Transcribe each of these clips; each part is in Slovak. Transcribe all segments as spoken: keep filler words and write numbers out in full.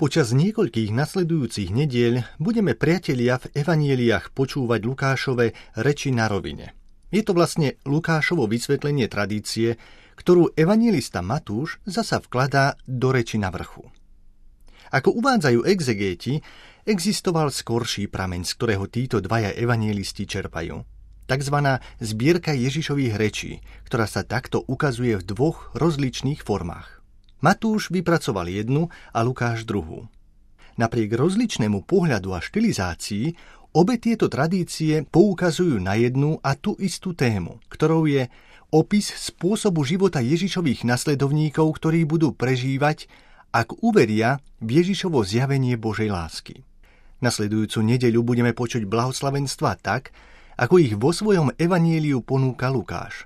Počas niekoľkých nasledujúcich nediel budeme, priatelia, v evanjeliách počúvať Lukášove reči na rovine. Je to vlastne Lukášovo vysvetlenie tradície, ktorú evanjelista Matúš zasa vkladá do reči na vrchu. Ako uvádzajú exegéti, existoval skorší prameň, z ktorého títo dvaja evanjelisti čerpajú. Takzvaná zbierka Ježišových rečí, ktorá sa takto ukazuje v dvoch rozličných formách. Matúš vypracoval jednu a Lukáš druhú. Napriek rozličnému pohľadu a štilizácii, obe tieto tradície poukazujú na jednu a tú istú tému, ktorou je opis spôsobu života Ježišových nasledovníkov, ktorí budú prežívať, ak uveria v Ježišovo zjavenie Božej lásky. Nasledujúcu nedeľu budeme počuť blahoslavenstvá tak, ako ich vo svojom evanjeliu ponúka Lukáš.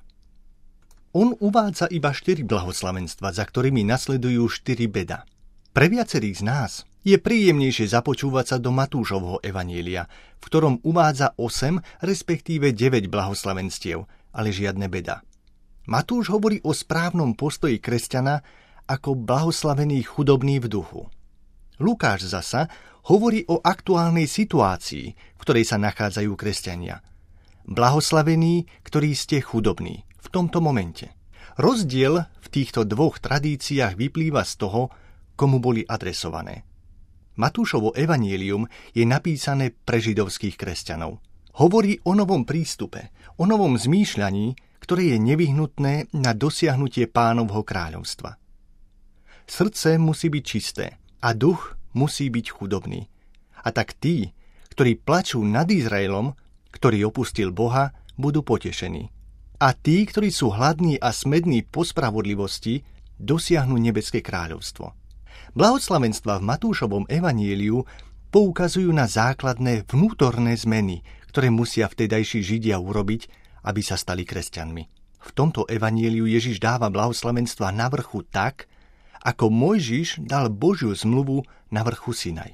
On uvádza iba štyri blahoslavenstva, za ktorými nasledujú štyri beda. Pre viacerých z nás je príjemnejšie započúvať sa do Matúšovho evanjelia, v ktorom uvádza osem, respektíve deväť blahoslavenstiev, ale žiadne beda. Matúš hovorí o správnom postoji kresťana ako blahoslavený chudobný v duchu. Lukáš zasa hovorí o aktuálnej situácii, v ktorej sa nachádzajú kresťania. Blahoslavení, ktorí ste chudobní v tomto momente. Rozdiel v týchto dvoch tradíciách vyplýva z toho, komu boli adresované. Matúšovo evanjelium je napísané pre židovských kresťanov. Hovorí o novom prístupe, o novom zmýšľaní, ktoré je nevyhnutné na dosiahnutie Pánovho kráľovstva. Srdce musí byť čisté a duch musí byť chudobný. A tak tí, ktorí plačú nad Izraelom, ktorý opustil Boha, budú potešení. A tí, ktorí sú hladní a smední po spravodlivosti, dosiahnu nebeské kráľovstvo. Blahoslavenstvá v Matúšovom evanjeliu poukazujú na základné vnútorné zmeny, ktoré musia vtedajší Židia urobiť, aby sa stali kresťanmi. V tomto evanjeliu Ježiš dáva blahoslavenstvá na vrchu tak, ako Mojžiš dal Božiu zmluvu na vrchu Sinaj.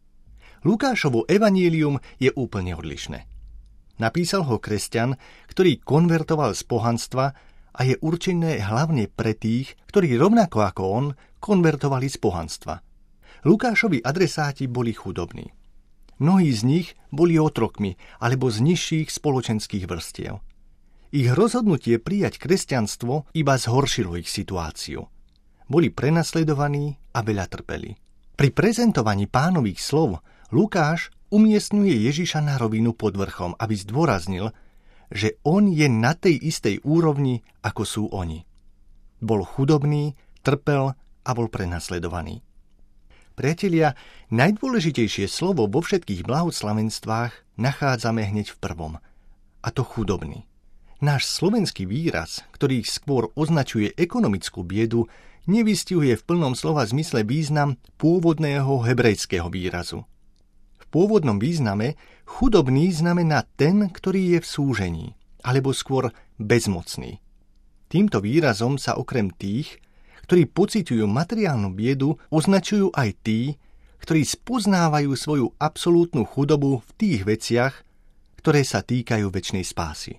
Lukášovo evanjelium je úplne odlišné. Napísal ho kresťan, ktorý konvertoval z pohanstva a je určené hlavne pre tých, ktorí rovnako ako on konvertovali z pohanstva. Lukášovi adresáti boli chudobní. Mnohí z nich boli otrokmi alebo z nižších spoločenských vrstiev. Ich rozhodnutie prijať kresťanstvo iba zhoršilo ich situáciu. Boli prenasledovaní a veľa trpeli. Pri prezentovaní Pánových slov Lukáš umiestňuje Ježiša na rovinu pod vrchom, aby zdôraznil, že on je na tej istej úrovni, ako sú oni. Bol chudobný, trpel a bol prenasledovaný. Priatelia, najdôležitejšie slovo vo všetkých blahoslavenstvách nachádzame hneď v prvom, a to chudobný. Náš slovenský výraz, ktorý skôr označuje ekonomickú biedu, nevystihuje v plnom slova zmysle význam pôvodného hebrejského výrazu. V pôvodnom význame chudobný znamená ten, ktorý je v súžení, alebo skôr bezmocný. Týmto výrazom sa okrem tých, ktorí pociťujú materiálnu biedu, označujú aj tí, ktorí spoznávajú svoju absolútnu chudobu v tých veciach, ktoré sa týkajú večnej spásy.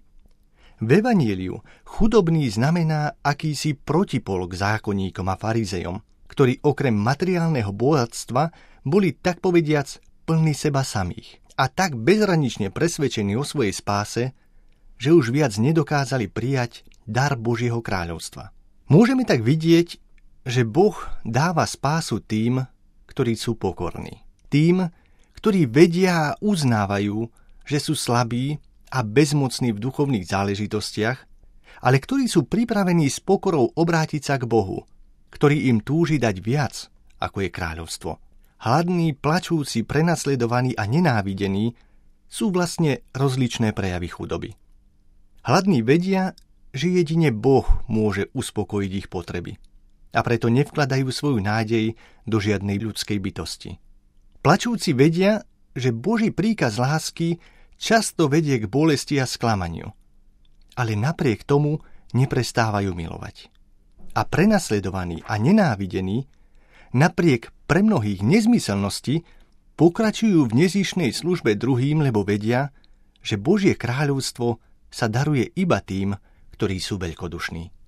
V evanjeliu chudobný znamená akýsi protipol k zákonníkom a farizejom, ktorí okrem materiálneho bohatstva boli tak povediac plní seba samých a tak bezhranične presvedčení o svojej spáse, že už viac nedokázali prijať dar Božieho kráľovstva. Môžeme tak vidieť, že Boh dáva spásu tým, ktorí sú pokorní. Tým, ktorí vedia a uznávajú, že sú slabí a bezmocní v duchovných záležitostiach, ale ktorí sú pripravení s pokorou obrátiť sa k Bohu, ktorý im túži dať viac, ako je kráľovstvo. Hladní, plačúci, prenasledovaní a nenávidení sú vlastne rozličné prejavy chudoby. Hladní vedia, že jedine Boh môže uspokojiť ich potreby a preto nevkladajú svoju nádej do žiadnej ľudskej bytosti. Plačúci vedia, že Boží príkaz lásky často vedie k bolesti a sklamaniu, ale napriek tomu neprestávajú milovať. A prenasledovaní a nenávidení napriek pre mnohých nezmyselnosti pokračujú v nezištnej službe druhým, lebo vedia, že Božie kráľovstvo sa daruje iba tým, ktorí sú veľkodušní.